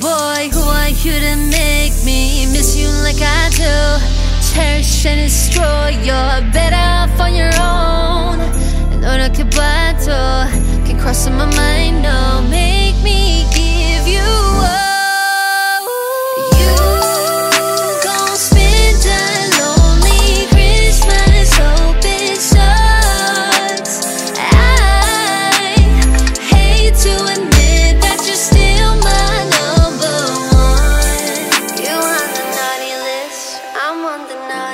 boy, who are you to make me miss you like I do? Cherish and destroy, you're better off on your own. And 너를 이렇게 봐도 keep crossing my mind.